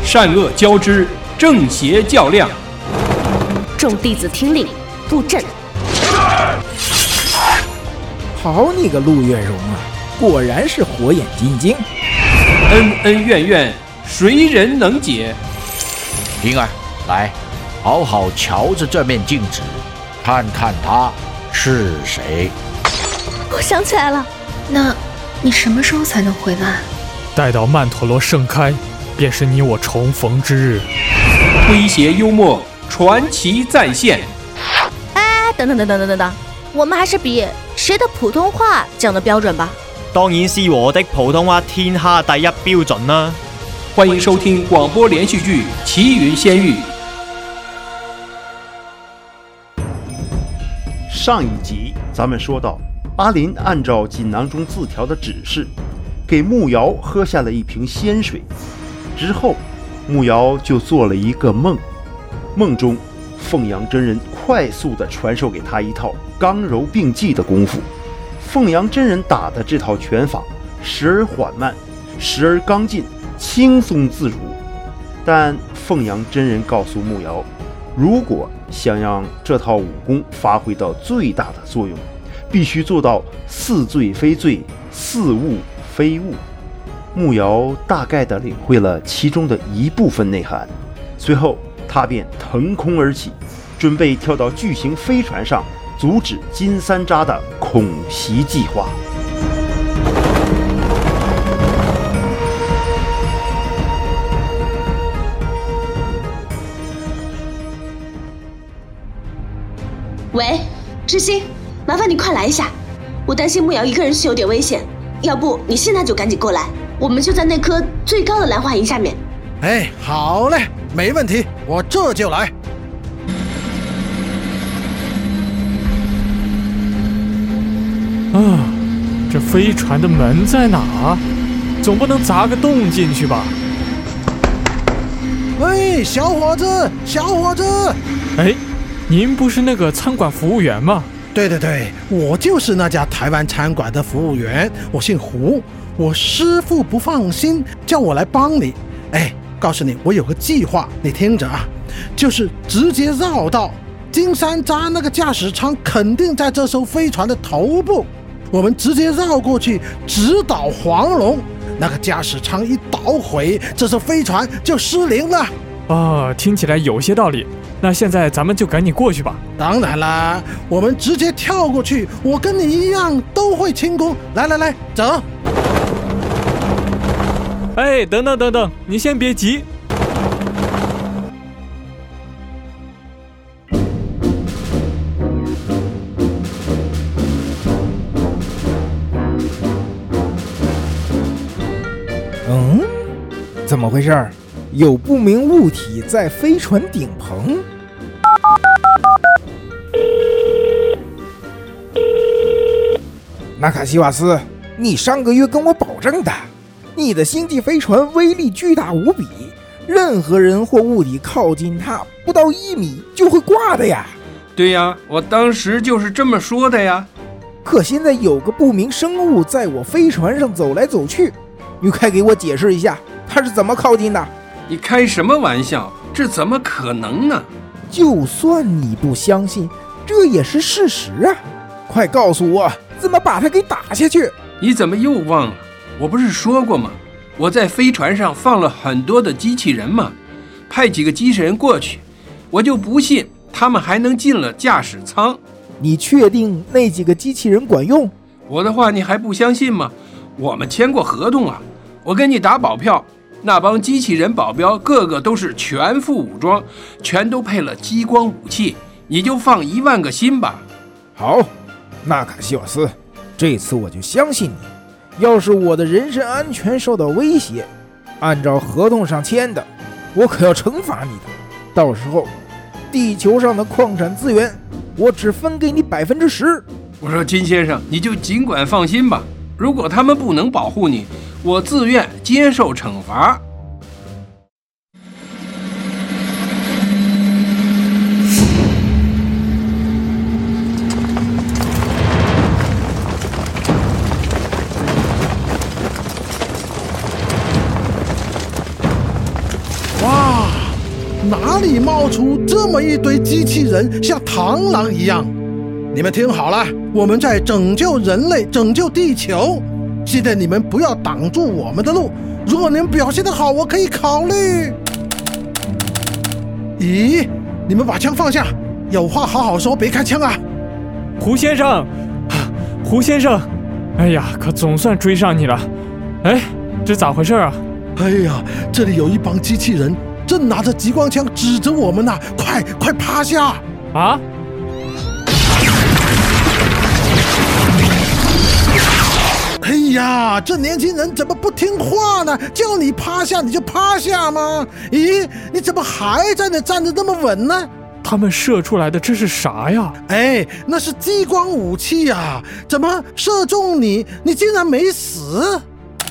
善恶交织，正邪较量。 众弟子听令，布阵。 好你个陆月容啊，果然是火眼金睛。 恩恩怨怨，谁人能解？ 灵儿，来，好好瞧着这面镜子，看看他是谁。 我想起来了， 那你什么时候才能回来？ 待到曼陀罗盛开，便是你我重逢之日。 诙谐幽默，传奇再现。 哎，等，我们还是比谁的普通话讲的标准吧。 當然是我的普通話天下第一標準啦！ 歡迎收聽廣播連續劇《奇雲仙域》。 上一集咱们说到，阿林按照锦囊中字条的指示，给慕瑶喝下了一瓶仙水。之后，慕瑶就做了一个梦，梦中凤阳真人快速地传授给他一套刚柔并济的功夫。凤阳真人打的这套拳法，时而缓慢，时而刚劲，轻松自如。但凤阳真人告诉慕瑶，如果想让这套武功发挥到最大的作用，必须做到似醉非醉，似物非物。慕瑶大概地领会了其中的一部分内涵，随后他便腾空而起，准备跳到巨型飞船上，阻止金三扎的恐袭计划。 喂，知心，麻烦你快来一下，我担心慕瑶一个人是有点危险，要不你现在就赶紧过来，我们就在那棵最高的兰花楹下面。 哎，好嘞，没问题，我这就来。 啊，这飞船的门在哪？总不能砸个洞进去吧？ 喂，小伙子，小伙子！ 哎，您不是那个餐馆服务员吗？ 对，我就是那家台湾餐馆的服务员，我姓胡，我师父不放心，叫我来帮你。哎，告诉你，我有个计划，你听着啊，就是直接绕道。金山扎那个驾驶舱肯定在这艘飞船的头部，我们直接绕过去，直捣黄龙。那个驾驶舱一捣毁，这艘飞船就失灵了。 啊，听起来有些道理。那现在咱们就赶紧过去吧。 当然啦，我们直接跳过去，我跟你一样都会轻功。来，走。 哎，等，你先别急。 怎么回事？有不明物体在飞船顶棚。纳卡西瓦斯，你上个月跟我保证的，你的星际飞船威力巨大无比，任何人或物体靠近它不到1米就会挂的呀。 对呀，我当时就是这么说的呀。 可现在有个不明生物在我飞船上走来走去，你快给我解释一下，它是怎么靠近的？ 你开什么玩笑？这怎么可能呢？ 就算你不相信，这也是事实啊！快告诉我，怎么把它给打下去？ 你怎么又忘了？我不是说过吗？我在飞船上放了很多的机器人嘛，派几个机器人过去，我就不信他们还能进了驾驶舱。 你确定那几个机器人管用？ 我的话你还不相信吗？我们签过合同啊，我跟你打保票，那帮机器人保镖个个都是全副武装，全都配了激光武器，你就放10000个心吧。 好，纳卡西瓦斯，这次我就相信你。要是我的人身安全受到威胁，按照合同上签的，我可要惩罚你的。到时候，地球上的矿产资源，我只分给你10%。 我说金先生，你就尽管放心吧。如果他们不能保护你，我自愿接受惩罚。 哪里冒出这么一堆机器人，像螳螂一样？你们听好了，我们在拯救人类，拯救地球。现在你们不要挡住我们的路，如果你们表现得好，我可以考虑。咦，你们把枪放下，有话好好说，别开枪啊！ 胡先生，胡先生，哎呀，可总算追上你了。哎，这咋回事啊？ 哎呀，这里有一帮机器人，正拿着激光枪指着我们呢，快趴下！ 啊！ 哎呀，这年轻人怎么不听话呢？叫你趴下你就趴下吗？咦，你怎么还在那站着那么稳呢？ 他们射出来的这是啥呀？ 哎，那是激光武器呀！怎么射中你，你竟然没死？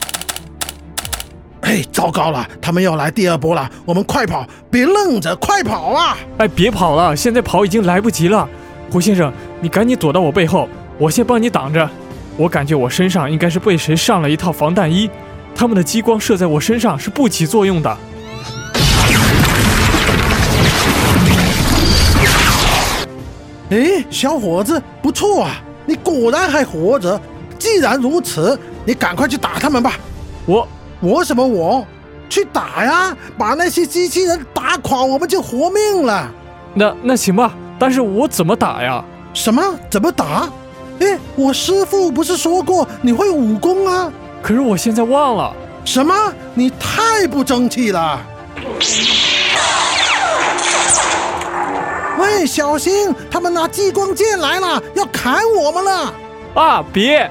哎，糟糕了，他们要来第二波了，我们快跑，别愣着，快跑啊！ 哎，别跑了，现在跑已经来不及了。胡先生，你赶紧躲到我背后，我先帮你挡着。我感觉我身上应该是被谁上了一套防弹衣，他们的激光射在我身上是不起作用的。 哎，小伙子，不错啊，你果然还活着。既然如此，你赶快去打他们吧。我什么我？去打呀！把那些机器人打垮，我们就活命了。 那行吧，但是我怎么打呀？ 什么？怎么打？哎，我师父不是说过你会武功啊？ 可是我现在忘了。 什么？你太不争气了！喂，小心，他们拿激光剑来了，要砍我们了！ 啊，别！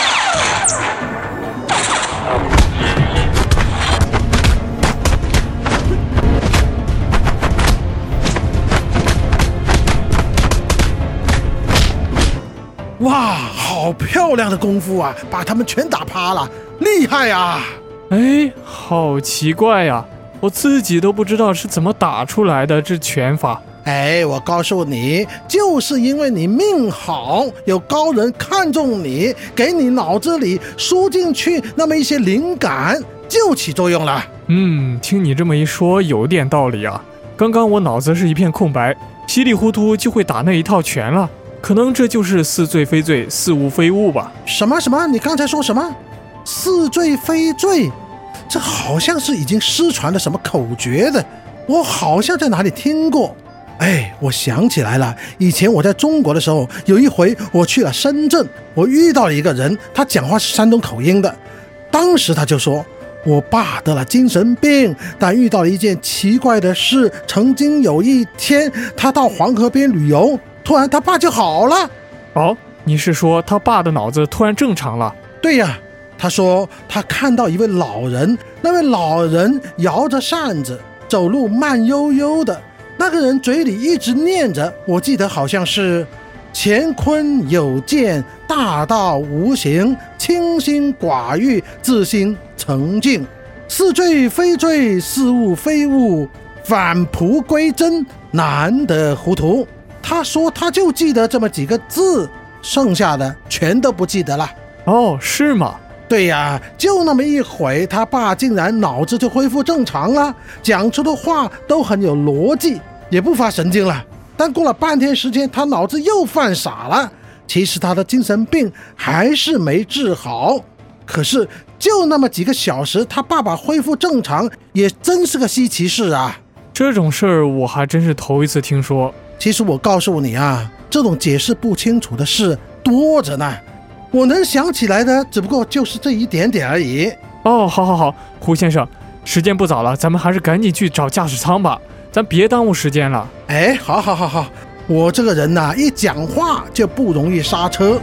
哇，好漂亮的功夫啊，把他们全打趴了，厉害啊！ 哎，好奇怪呀，我自己都不知道是怎么打出来的这拳法。 哎，我告诉你，就是因为你命好，有高人看中你，给你脑子里输进去那么一些灵感，就起作用了。 听你这么一说，有点道理啊。刚刚我脑子是一片空白，稀里糊涂就会打那一套拳了。可能这就是似罪非罪，似物非物吧。 什么？你刚才说什么？似罪非罪？这好像是已经失传的什么口诀的，我好像在哪里听过。哎，我想起来了，以前我在中国的时候，有一回我去了深圳，我遇到了一个人，他讲话是山东口音的。当时他就说，我爸得了精神病，但遇到了一件奇怪的事。曾经有一天，他到黄河边旅游，突然他爸就好了。 哦，你是说他爸的脑子突然正常了？ 对呀，他说他看到一位老人，那位老人摇着扇子，走路慢悠悠的，那个人嘴里一直念着，我记得好像是乾坤有见，大道无形，清心寡欲，自心澄净，似罪非罪，似物非物，返璞归真，难得糊涂。他说他就记得这么几个字，剩下的全都不记得了。 哦，是吗？ 对呀，就那么一会，他爸竟然脑子就恢复正常了，讲出的话都很有逻辑，也不发神经了。但过了半天时间，他脑子又犯傻了。其实他的精神病还是没治好，可是就那么几个小时，他爸爸恢复正常，也真是个稀奇事啊。 这种事儿我还真是头一次听说。 其实我告诉你啊，这种解释不清楚的事多着呢，我能想起来的只不过就是这一点点而已。 哦，好，胡先生，时间不早了，咱们还是赶紧去找驾驶舱吧，咱别耽误时间了。 哎，好，我这个人呐，一讲话就不容易刹车。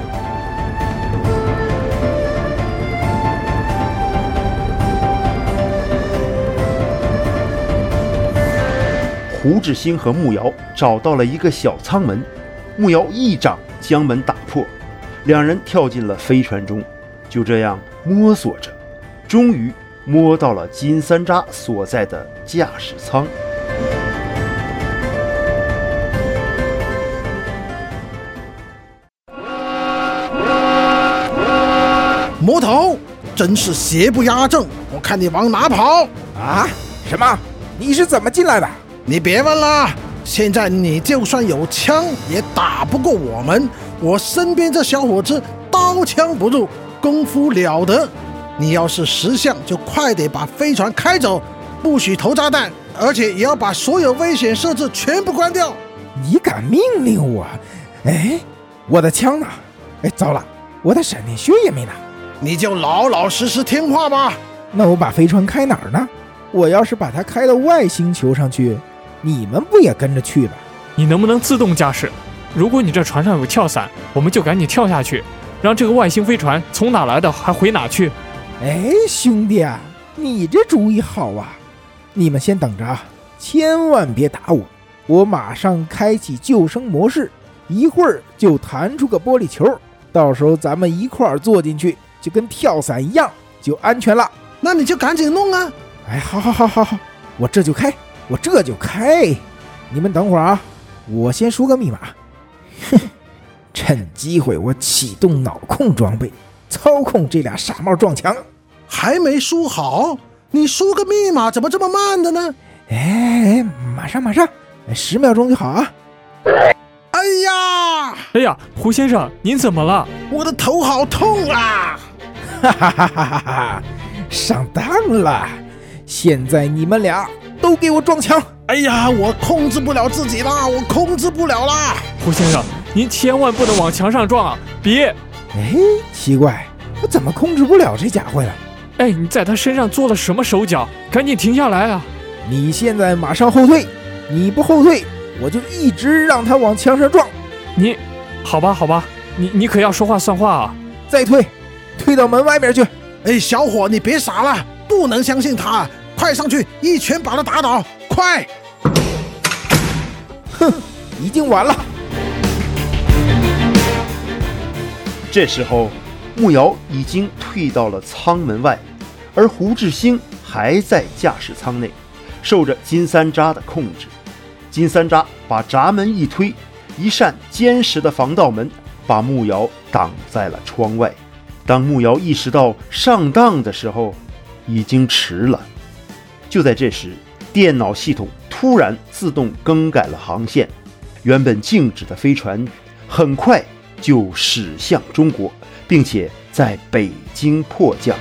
胡志兴和慕瑶找到了一个小舱门，慕瑶一掌将门打破，两人跳进了飞船中，就这样摸索着，终于摸到了金三扎所在的驾驶舱。 魔头，真是邪不压正，我看你往哪跑啊？什么？你是怎么进来的？ 你别问了，现在你就算有枪也打不过我们。我身边这小伙子刀枪不入，功夫了得。你要是识相，就快点把飞船开走，不许投炸弹，而且也要把所有危险设置全部关掉。 你敢命令我？哎，我的枪呢？哎，糟了，我的闪电靴也没拿。 你就老老实实听话吧。 那我把飞船开哪儿呢？我要是把它开到外星球上去，你们不也跟着去吧？ 你能不能自动驾驶？如果你这船上有跳伞，我们就赶紧跳下去，让这个外星飞船从哪来的还回哪去。 哎，兄弟啊，你这主意好啊！你们先等着啊，千万别打我，我马上开启救生模式，一会儿就弹出个玻璃球，到时候咱们一块儿坐进去，就跟跳伞一样，就安全了。 那你就赶紧弄啊！ 哎，好，我这就开。你们等会儿啊，我先输个密码。哼，趁机会我启动脑控装备，操控这俩傻帽撞墙。 还没输好？你输个密码怎么这么慢的呢？ 哎，马上，10秒钟就好啊。 哎呀， 胡先生，您怎么了？ 我的头好痛啊！ 哈，上当了！现在你们俩都给我撞墙！ 哎呀，我控制不了自己啦，我控制不了啦！ 胡先生，您千万不能往墙上撞啊！别！ 哎，奇怪，我怎么控制不了这家伙呀？ 哎，你在他身上做了什么手脚？赶紧停下来啊！ 你现在马上后退，你不后退，我就一直让他往墙上撞。 你，好吧，你可要说话算话啊！ 再退到门外面去。 哎，小伙，你别傻了，不能相信他，快上去一拳把他打倒，快！ 哼，已经晚了。 这时候，慕瑶已经退到了舱门外，而胡志兴还在驾驶舱内，受着金三扎的控制。金三扎把闸门一推，一扇坚实的防盗门把慕瑶挡在了窗外。当慕瑶意识到上当的时候，已经迟了。就在这时，电脑系统突然自动更改了航线，原本静止的飞船很快就驶向中国，并且在北京迫降。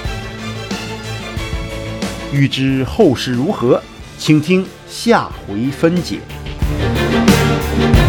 欲知后事如何，请听下回分解。